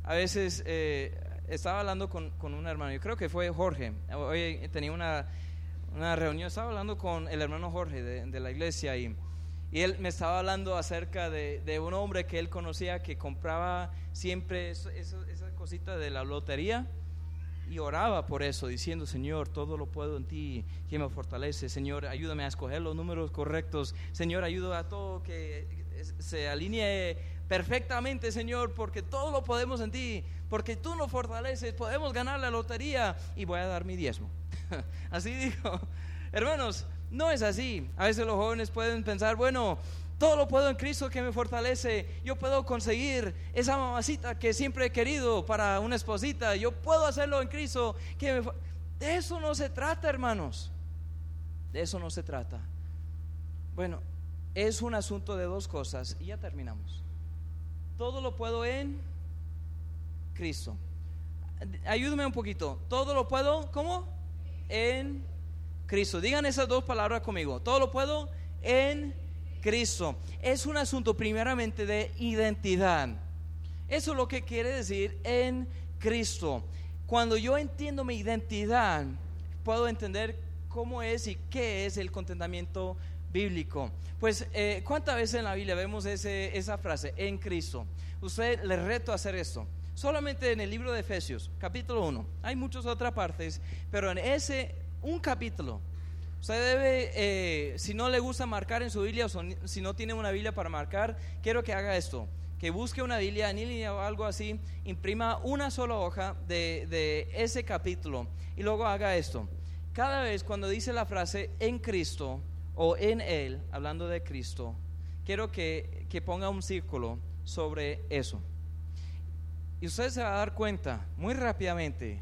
a veces eh, estaba hablando con, con un hermano, yo creo que fue Jorge, hoy tenía una, una reunión, estaba hablando con el hermano Jorge de, de la iglesia y, y él me estaba hablando acerca de, de un hombre que él conocía que compraba siempre eso, eso, esa cosita de la lotería y oraba por eso, diciendo: Señor, todo lo puedo en ti que me fortalece. Señor, ayúdame a escoger los números correctos. Señor, ayuda a todo que se alinee perfectamente, Señor, porque todo lo podemos en ti, porque tú nos fortaleces, podemos ganar la lotería y voy a dar mi diezmo. Así dijo. Hermanos, no es así. A veces los jóvenes pueden pensar: bueno, todo lo puedo en Cristo que me fortalece. Yo puedo conseguir esa mamacita que siempre he querido para una esposita. Yo puedo hacerlo en Cristo que me... De eso no se trata, hermanos. De eso no se trata. Bueno, es un asunto de dos cosas y ya terminamos. Todo lo puedo en Cristo. Ayúdame un poquito. Todo lo puedo, ¿cómo? En Cristo. Digan esas dos palabras conmigo. Todo lo puedo en Cristo. Es un asunto primeramente de identidad. Eso es lo que quiere decir en Cristo. Cuando yo entiendo mi identidad, puedo entender cómo es y qué es el contentamiento bíblico. Pues eh, ¿cuántas veces en la Biblia vemos ese, esa frase, en Cristo? Usted le reto a hacer esto. Solamente en el libro de Efesios, capítulo uno. Hay muchas otras partes, pero en ese, un capítulo, usted debe, eh, si no le gusta marcar en su Biblia, o son, si no tiene una Biblia para marcar, quiero que haga esto, que busque una Biblia en línea o algo así, imprima una sola hoja de, de ese capítulo y luego haga esto. Cada vez cuando dice la frase en Cristo o en Él, hablando de Cristo, quiero que, que ponga un círculo sobre eso. Y usted se va a dar cuenta muy rápidamente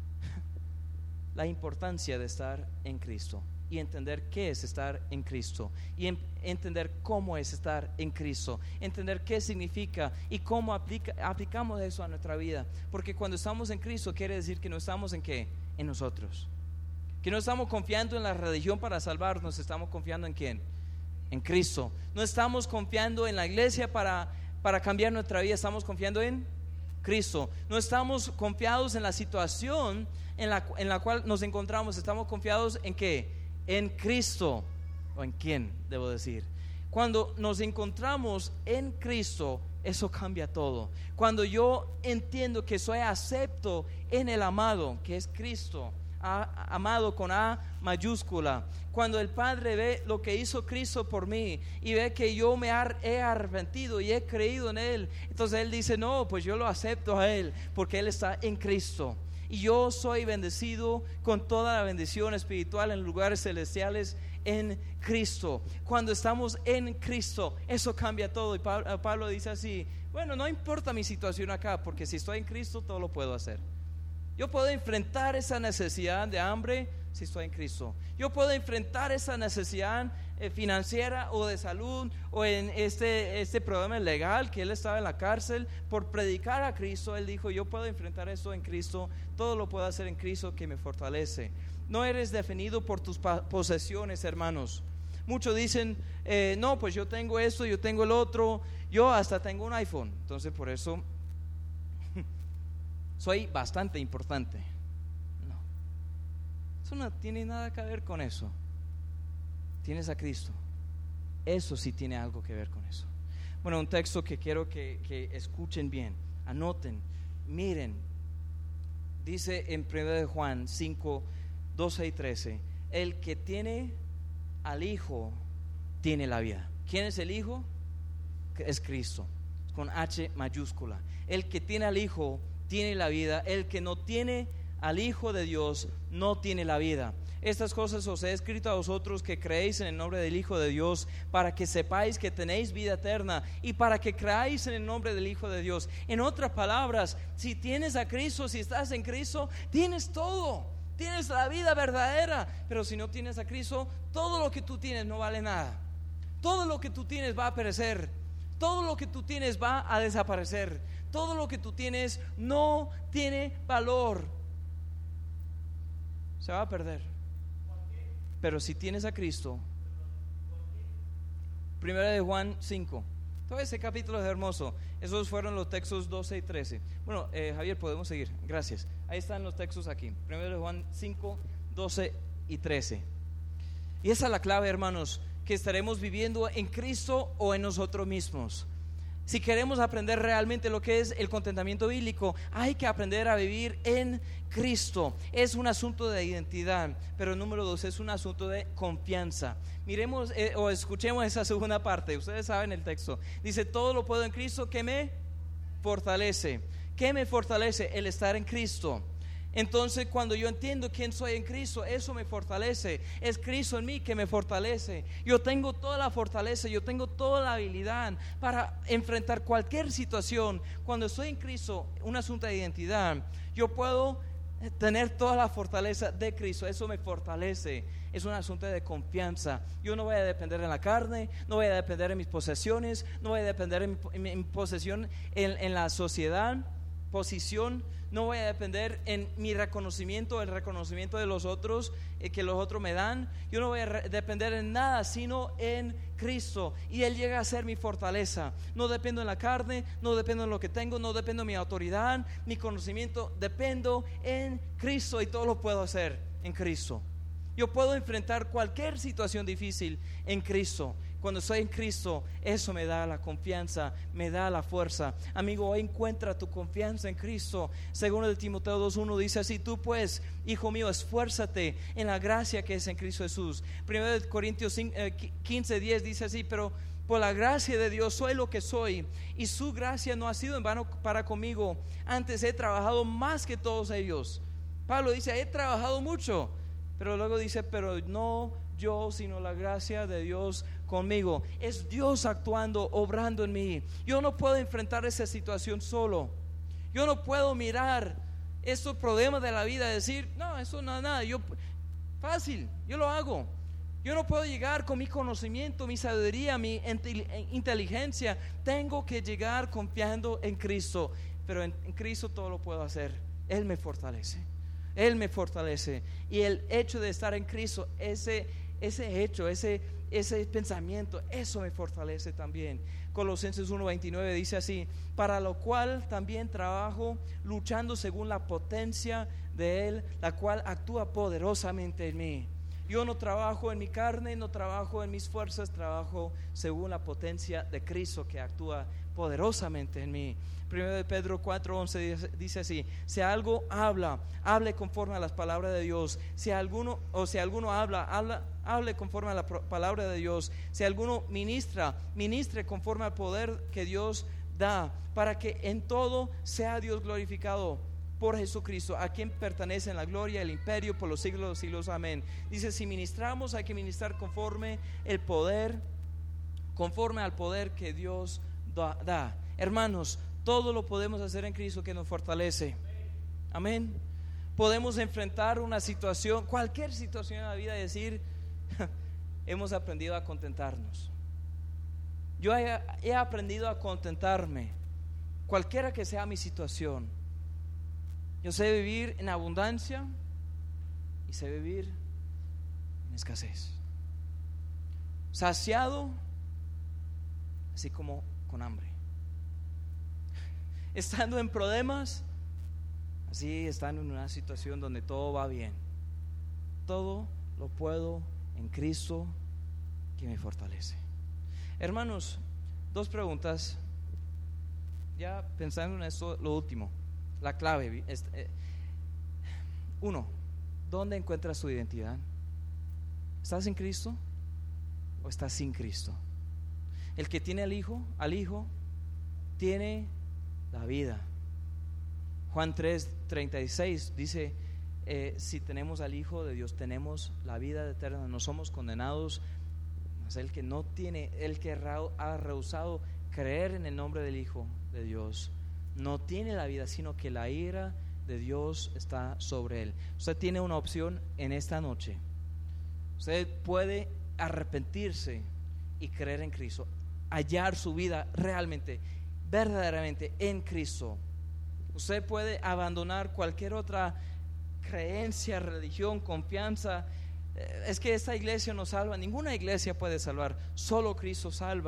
la importancia de estar en Cristo y entender qué es estar en Cristo y en, entender cómo es estar en Cristo, entender qué significa y cómo aplica, aplicamos eso a nuestra vida. Porque cuando estamos en Cristo quiere decir que no estamos en qué, en nosotros, que no estamos confiando en la religión para salvarnos, estamos confiando en quién, en Cristo. No estamos confiando en la iglesia para, para cambiar nuestra vida, estamos confiando en Cristo. No estamos confiados en la situación en la, en la cual nos encontramos, estamos confiados en qué, en Cristo. ¿O en quién, debo decir? Cuando nos encontramos en Cristo, eso cambia todo. Cuando yo entiendo que soy acepto en el amado, que es Cristo, a, amado con A mayúscula. Cuando el Padre ve lo que hizo Cristo por mí y ve que yo me he arrepentido y he creído en Él, entonces Él dice: no, pues yo lo acepto a Él porque Él está en Cristo y yo soy bendecido con toda la bendición espiritual en lugares celestiales en Cristo. Cuando estamos en Cristo, eso cambia todo. Y Pablo, Pablo dice así: bueno, no importa mi situación acá, porque si estoy en Cristo todo lo puedo hacer. Yo puedo enfrentar esa necesidad de hambre si estoy en Cristo. Yo puedo enfrentar esa necesidad eh, financiera o de salud, o en este, este problema legal que él estaba en la cárcel por predicar a Cristo. Él dijo: yo puedo enfrentar esto en Cristo, todo lo puedo hacer en Cristo que me fortalece. No eres definido por tus posesiones, hermanos. Muchos dicen: eh, no, pues yo tengo esto, yo tengo el otro, yo hasta tengo un iPhone, entonces por eso soy bastante importante. No, eso no tiene nada que ver con eso. Tienes a Cristo, eso sí tiene algo que ver con eso. Bueno, un texto que quiero que, que escuchen bien, anoten, miren. Dice en primera de Juan cinco, doce y trece: el que tiene al Hijo tiene la vida. ¿Quién es el Hijo? Es Cristo, con H mayúscula. El que tiene al Hijo tiene la vida. El que no tiene al Hijo de Dios no tiene la vida. Estas cosas os he escrito a vosotros que creéis en el nombre del Hijo de Dios, para que sepáis que tenéis vida eterna y para que creáis en el nombre del Hijo de Dios. En otras palabras, si tienes a Cristo, si estás en Cristo, tienes todo, tienes la vida verdadera. Pero si no tienes a Cristo, todo lo que tú tienes no vale nada. Todo lo que tú tienes va a perecer, todo lo que tú tienes va a desaparecer, todo lo que tú tienes no tiene valor, se va a perder. Pero si tienes a Cristo, primera de Juan cinco, Todo ese capítulo es hermoso. Esos fueron los textos doce y trece. Bueno, eh, Javier, podemos seguir. Gracias. Ahí están los textos aquí. Primero de Juan cinco, doce y trece. Y esa es la clave, hermanos, que estaremos viviendo en Cristo o en nosotros mismos. Si queremos aprender realmente lo que es el contentamiento bíblico, hay que aprender a vivir en Cristo. Es un asunto de identidad, pero número dos, es un asunto de confianza. Miremos eh, o escuchemos esa segunda parte. Ustedes saben el texto. Dice, todo lo puedo en Cristo que me fortalece. ¿Qué me fortalece? El estar en Cristo. Entonces, cuando yo entiendo quién soy en Cristo, eso me fortalece. Es Cristo en mí que me fortalece. Yo tengo toda la fortaleza, yo tengo toda la habilidad para enfrentar cualquier situación. Cuando estoy en Cristo, un asunto de identidad, yo puedo tener toda la fortaleza de Cristo. Eso me fortalece. Es un asunto de confianza. Yo no voy a depender en la carne, no voy a depender en mis posesiones, no voy a depender en mi, en mi, en mi posesión en, en la sociedad, posición. No voy a depender en mi reconocimiento, el reconocimiento de los otros, eh, que los otros me dan. Yo no voy a re- depender en nada, sino en Cristo. Y Él llega a ser mi fortaleza. No dependo en la carne, no dependo en lo que tengo, no dependo en mi autoridad, mi conocimiento. Dependo en Cristo y todo lo puedo hacer en Cristo. Yo puedo enfrentar cualquier situación difícil en Cristo. Cuando estoy en Cristo, eso me da la confianza, me da la fuerza. Amigo, hoy encuentra tu confianza en Cristo. Segundo de Timoteo dos uno dice así: tú pues, hijo mío, esfuérzate en la gracia que es en Cristo Jesús. Primero de Corintios quince diez dice así: pero por la gracia de Dios soy lo que soy, y su gracia no ha sido en vano para conmigo. Antes he trabajado más que todos ellos. Pablo dice: he trabajado mucho, pero luego dice: pero no yo, sino la gracia de Dios conmigo. Es Dios actuando, obrando en mí. Yo no puedo enfrentar esa situación solo. Yo no puedo mirar estos problemas de la vida y decir: no, eso no es nada, yo, fácil, yo lo hago. Yo no puedo llegar con mi conocimiento, mi sabiduría, mi inteligencia. Tengo que llegar confiando en Cristo. Pero en, en Cristo todo lo puedo hacer. Él me fortalece. Él me fortalece. Y el hecho de estar en Cristo, ese, ese hecho, ese, ese pensamiento, eso me fortalece también. Colosenses uno veintinueve dice así: para lo cual también trabajo, luchando según la potencia de Él, la cual actúa poderosamente en mí. Yo no trabajo en mi carne, no trabajo en mis fuerzas, trabajo según la potencia de Cristo que actúa poderosamente en mí. Primero de Pedro cuatro once dice, dice así: si algo habla, hable conforme a las palabras de Dios. Si alguno o si alguno habla, habla hable conforme a la palabra de Dios. Si alguno ministra, ministre conforme al poder que Dios da, para que en todo sea Dios glorificado por Jesucristo, a quien pertenecen la gloria, el imperio por los siglos de los siglos. Amén. Dice: si ministramos, hay que ministrar conforme el poder, conforme al poder que Dios da, da. Hermanos, todo lo podemos hacer en Cristo que nos fortalece. Amén. Podemos enfrentar una situación, cualquier situación en la vida, y decir: hemos aprendido a contentarnos. Yo he, he aprendido a contentarme, cualquiera que sea mi situación. Yo sé vivir en abundancia y sé vivir en escasez, saciado así como con hambre, estando en problemas, así estando en una situación donde todo va bien. Todo lo puedo en Cristo que me fortalece. Hermanos, dos preguntas, ya pensando en esto, lo último, la clave. Uno, ¿dónde encuentras tu identidad? ¿Estás en Cristo o estás sin Cristo? El que tiene al Hijo, al Hijo, tiene la vida. Juan tres treinta y seis dice: eh, si tenemos al Hijo de Dios, tenemos la vida eterna, no somos condenados. Mas el que no tiene, el que ha rehusado creer en el nombre del Hijo de Dios, no tiene la vida, sino que la ira de Dios está sobre él. Usted tiene una opción en esta noche. Usted puede arrepentirse y creer en Cristo, hallar su vida realmente, verdaderamente en Cristo. Usted puede abandonar cualquier otra creencia, religión, confianza. Es que esta iglesia no salva, ninguna iglesia puede salvar, solo Cristo salva.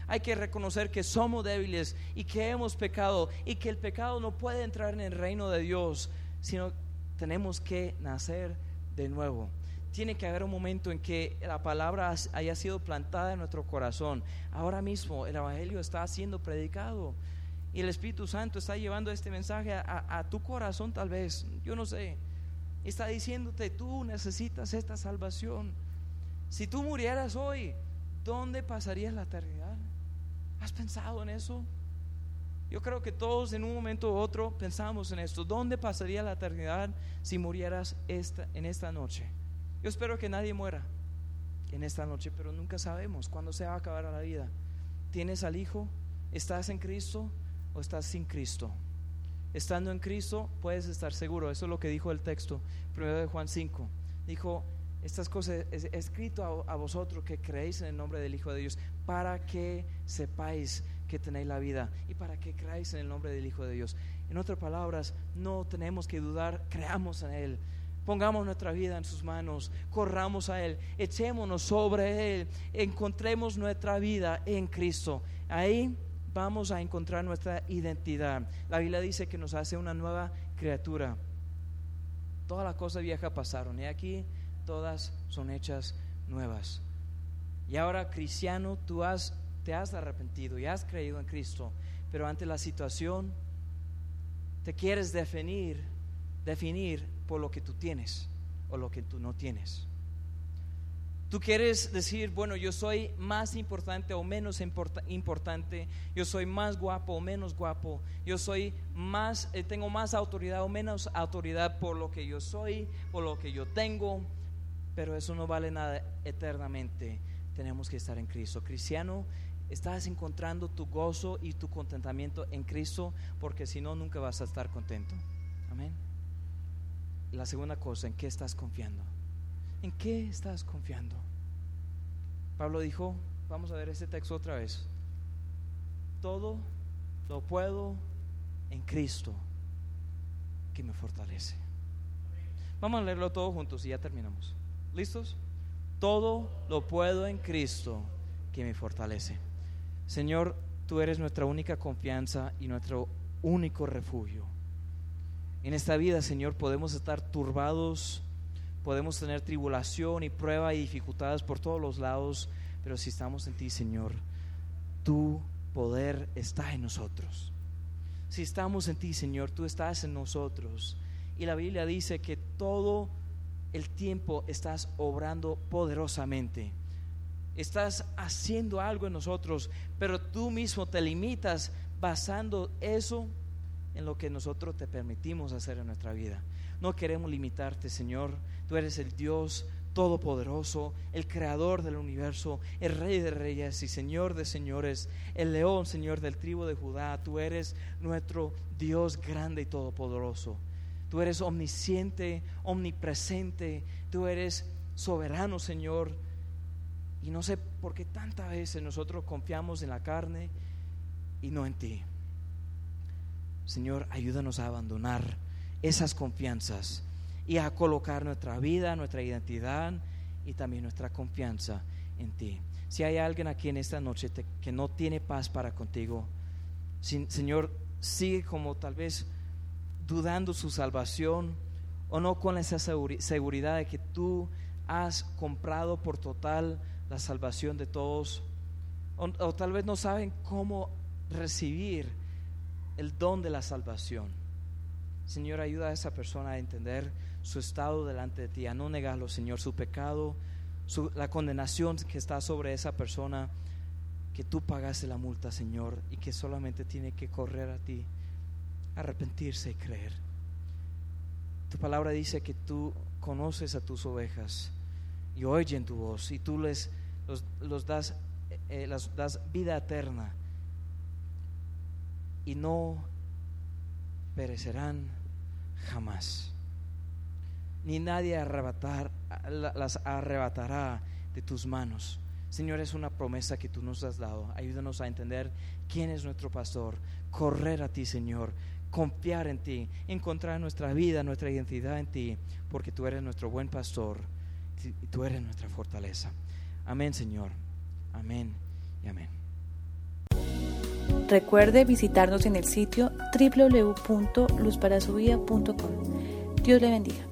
Hay que reconocer que somos débiles y que hemos pecado y que el pecado no puede entrar en el reino de Dios, sino tenemos que nacer de nuevo. Tiene que haber un momento en que la palabra haya sido plantada en nuestro corazón. Ahora mismo el evangelio está siendo predicado y el Espíritu Santo está llevando este mensaje a, a, a tu corazón, tal vez, yo no sé. Está diciéndote, tú necesitas esta salvación. Si tú murieras hoy, ¿dónde pasarías la eternidad? ¿Has pensado en eso? Yo creo que todos en un momento u otro pensamos en esto. ¿Dónde pasaría la eternidad si murieras esta, en esta noche? Yo espero que nadie muera en esta noche, pero nunca sabemos cuándo se va a acabar la vida. ¿Tienes al Hijo? ¿Estás en Cristo o estás sin Cristo? Estando en Cristo puedes estar seguro. Eso es lo que dijo el texto primero de Juan cinco. Dijo, estas cosas es escrito a, a vosotros que creéis en el nombre del Hijo de Dios, para que sepáis que tenéis la vida y para que creáis en el nombre del Hijo de Dios. En otras palabras, no tenemos que dudar, creamos en Él. Pongamos nuestra vida en sus manos, corramos a Él, echémonos sobre Él, encontremos nuestra vida en Cristo. Ahí vamos a encontrar nuestra identidad. La Biblia dice que nos hace una nueva criatura. Todas las cosas viejas pasaron y aquí todas son hechas nuevas. Y ahora, cristiano, tú has, te has arrepentido y has creído en Cristo, pero ante la situación te quieres definir, definir por lo que tú tienes o lo que tú no tienes. Tú quieres decir, bueno, yo soy más importante o menos import- importante, yo soy más guapo o menos guapo, yo soy más, eh, tengo más autoridad o menos autoridad por lo que yo soy, por lo que yo tengo, pero eso no vale nada eternamente. Tenemos que estar en Cristo. Cristiano, estás encontrando tu gozo y tu contentamiento en Cristo, porque si no, nunca vas a estar contento. Amén. La segunda cosa, ¿en qué estás confiando? ¿En qué estás confiando? Pablo dijo, vamos a ver este texto otra vez. Todo lo puedo en Cristo que me fortalece. Vamos a leerlo todo juntos y ya terminamos. ¿Listos? Todo lo puedo en Cristo que me fortalece. Señor, tú eres nuestra única confianza y nuestro único refugio. En esta vida, Señor, podemos estar turbados, podemos tener tribulación y prueba y dificultades por todos los lados, pero si estamos en ti, Señor, tu poder está en nosotros. Si estamos en ti, Señor, tú estás en nosotros. Y la Biblia dice que todo el tiempo estás obrando poderosamente. Estás haciendo algo en nosotros, pero tú mismo te limitas basando eso en lo que nosotros te permitimos hacer en nuestra vida. No queremos limitarte, Señor. Tú eres el Dios todopoderoso, el creador del universo, el Rey de reyes y Señor de señores, el león, Señor, del tribu de Judá. Tú eres nuestro Dios grande y todopoderoso. Tú eres omnisciente, omnipresente. Tú eres soberano, Señor. Y no sé por qué tantas veces nosotros confiamos en la carne y no en ti. Señor, ayúdanos a abandonar esas confianzas y a colocar nuestra vida, nuestra identidad y también nuestra confianza en ti. Si hay alguien aquí en esta noche te, que no tiene paz para contigo, si, Señor, sigue como tal vez dudando su salvación o no con esa seguridad de que tú has comprado por total la salvación de todos, o, o tal vez no saben cómo recibir el don de la salvación. Señor, ayuda a esa persona a entender su estado delante de ti, a no negarlo, Señor, su pecado, su, la condenación que está sobre esa persona, que tú pagaste la multa, Señor, y que solamente tiene que correr a ti, arrepentirse y creer. Tu palabra dice que tú conoces a tus ovejas y oyen tu voz y tú les los, los das, eh, las, das vida eterna y no perecerán jamás, ni nadie arrebatar, las arrebatará de tus manos. Señor, es una promesa que tú nos has dado. Ayúdanos a entender quién es nuestro pastor, correr a ti, Señor, confiar en ti, encontrar nuestra vida, nuestra identidad en ti, porque tú eres nuestro buen pastor y tú eres nuestra fortaleza. Amén, Señor. Amén y amén. Recuerde visitarnos en el sitio doble u doble u doble u punto luz para su vida punto com. Dios le bendiga.